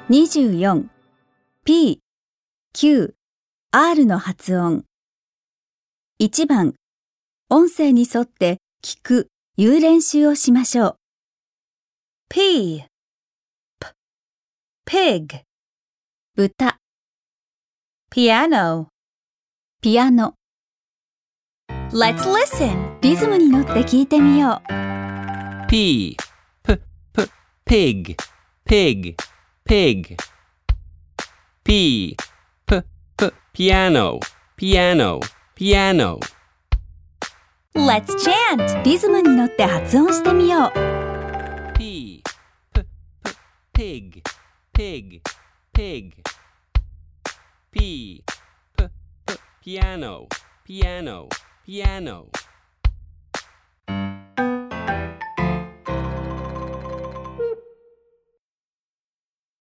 24. P、Q、R の発音。1番、音声に沿って聞く、言う練習をしましょう。 P, pig, 歌、 piano. ピアノ。 Let's listen. リズムに乗って聞いてみよう。 P, pig, pig, pig. P, piano, piano, piano. Let's chant. リズムに乗って発音してみよう。 P, pig, pig, pig. P, piano, piano, piano.